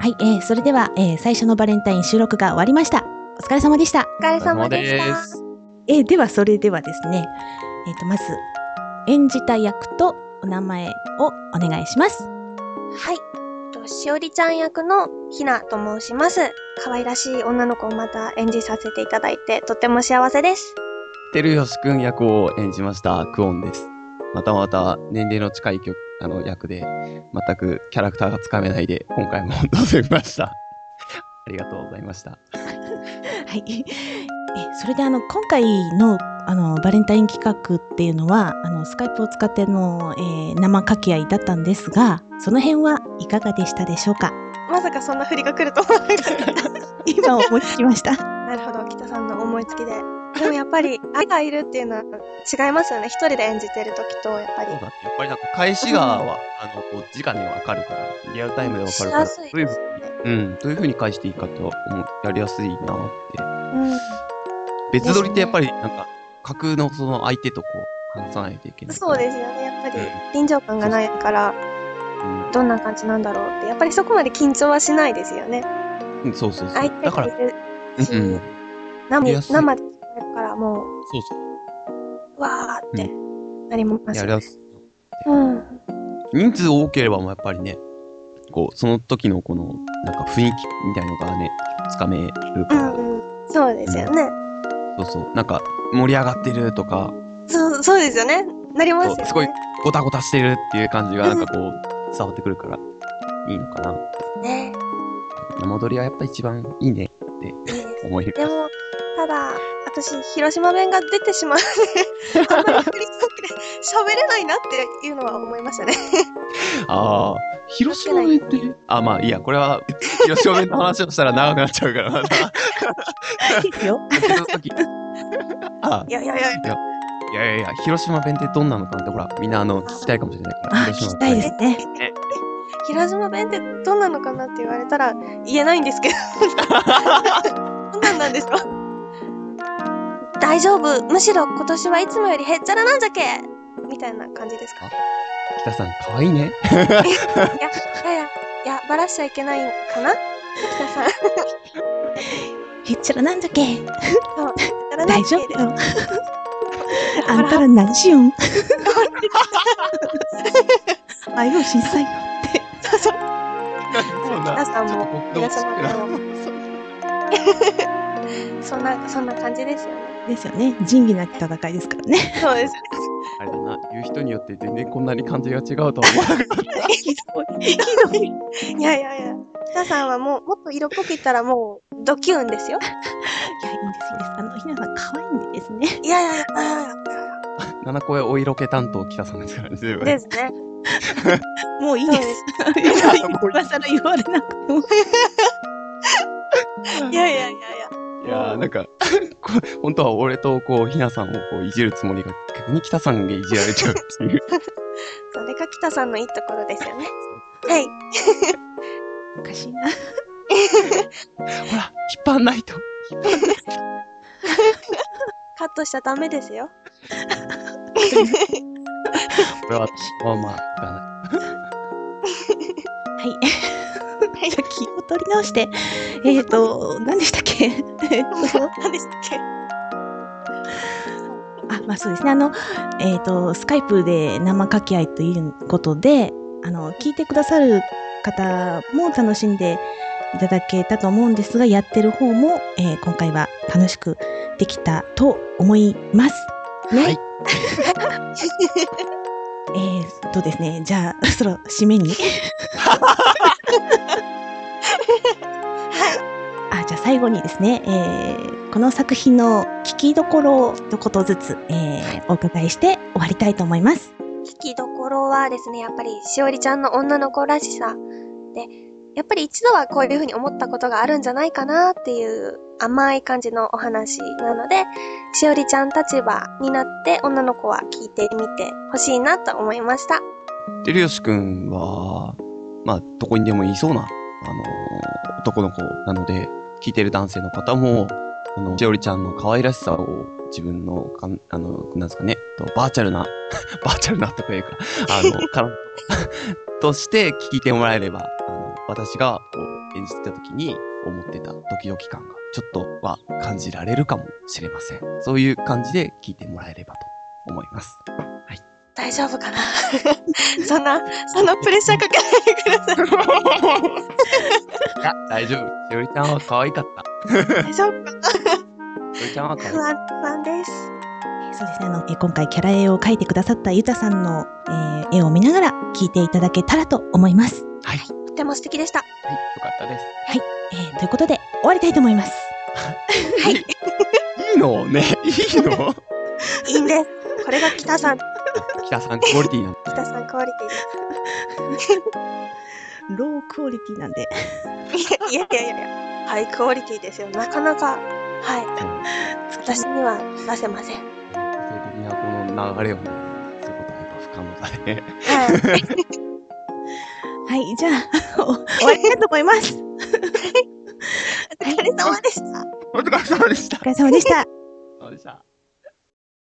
はい、それでは、最初のバレンタイン収録が終わりました。お疲れ様でした。 お疲れ様でした。 ではそれではですね、まず演じた役とお名前をお願いします。 はい、しおりちゃん役のひなと申します。可愛らしい女の子をまた演じさせていただいてとっても幸せです。 てるよしくん役を演じましたクオンです。またまた年齢の近い役で全くキャラクターがつかめないで今回も臨みました。ありがとうございました。はい。 それで今回のバレンタイン企画っていうのはスカイプを使っての、生掛け合いだったんですが、その辺はいかがでしたでしょうか？ まさかそんな振りが来ると思わなかった。 今思いつきました。 なるほど、北さんの思いつきで。でもやっぱり愛がいるっていうのは違いますよね。一人で演じてる時とやっぱり。 そうだね。やっぱりなんか返しがこう直にわかるから、リアルタイムでわかるから、どういう風に返していいかってやりやすいなって。別撮りってやっぱりなんか架空のその相手とこう話さないといけない。 そうですよね。やっぱり臨場感がないから、どんな感じなんだろうって、やっぱりそこまで緊張はしないですよね。 そう。 相手がいるし、生で聞こえるからもう、わーってなりますよね。 人数多ければもやっぱりね、こうその時のこのなんか雰囲気みたいのがね、つかめるから。 そうですよね。 そう。なんか盛り上がってるとか。 そうですよね。なりますよね。 すごいゴタゴタしてるっていう感じがなんかこう伝わってくるからいいのかな。 ね。 生撮りはやっぱ一番いいねって思います。 でも、ただ、私、広島弁が出てしまうので、あんまり振り付けで喋れないなっていうのは思いましたね。 広島弁ってまあいいや、これは広島弁の話をしたら長くなっちゃうからまた。 いいですよ。 いや、 広島弁ってどんなのかなってほら、みんな聞きたいかもしれないから。 聞きたいですね。 広島弁ってどんなのかなって言われたら言えないんですけど。どんなんなんですか？大丈夫。むしろ今年はいつもよりへっちゃらなんじゃけみたいな感じですか？ 北さん、かわいいね。 いや、ばらしちゃいけないかな？北さん。 へっちゃらなんじゃけ。大丈夫だよ。あんたら何しよん？あいを小さいよって。 そう。皆さんも皆様もそんな感じですよね。 ですよね。仁義なき戦いですからね。 そうです。 あれだな、言う人によって全然こんなに感じが違うとは思わなかった。 ひどい。 いや。北さんはもっと色っぽく言ったらもうドキュンですよ。 いや、いいんです。ひなさん可愛いんですね。 いや。 七声お色気担当北さんですからね。 ですね。 もういいです。今更言われなくても。 いや。 いやなんか本当は俺とこうひなさんをこういじるつもりが逆に北さんがいじられちゃうっていう。 それが北さんのいいところですよね。はい。 おかしいな。 ほら引っ張んないと。 カットしちゃダメですよ。 これはまあいかない。 はい。じゃあ気を取り直して、何でしたっけ？ 何でしたっけ？ まあそうですね。スカイプで生掛け合いということで、聞いてくださる方も楽しんでいただけたと思うんですが、やってる方も、今回は楽しくできたと思います。ね。はい。ですね。じゃあ、そろ締めに。じゃあ最後にですね、この作品の聞きどころを一言ずつ、お伺いして終わりたいと思います。 聞きどころはですね、やっぱりしおりちゃんの女の子らしさで、やっぱり一度はこういうふうに思ったことがあるんじゃないかなっていう甘い感じのお話なので、しおりちゃん立場になって女の子は聞いてみてほしいなと思いました。 てるよしくんは、まあ、どこにでもいそうな、男の子なので、聞いてる男性の方も、しおりちゃんの可愛らしさを自分の、なんですかね、バーチャルなとかいうか、として聞いてもらえれば、私がこう演じてた時に思ってたドキドキ感がちょっとは感じられるかもしれません。そういう感じで聞いてもらえればと思います。はい。 大丈夫かなそんなプレッシャーかけないでください。 いや、大丈夫。しおりちゃんは可愛かった。 大丈夫かなしおりちゃんは可愛かった。 不安です。 そうですね。今回キャラ絵を描いてくださったゆたさんの、絵を見ながら聞いていただけたらと思います。 はい。 とても素敵でした。 はい、よかったです。 はい。ということで、終わりたいと思います。 はい。 いいのね。いいのいいんです。これが北さん。 北さんクオリティなの。 北さんクオリティです。 ロークオリティなんで。 いや。ハイクオリティですよ。なかなか、はい。私には出せません。 性的なこの流れをね、そういうことはやっぱ不可能だね。 はい。 はい、じゃあ、終わりたいと思います。 お疲れ様でした。 お疲れ様でした。 お疲れ様でした。 そうでした。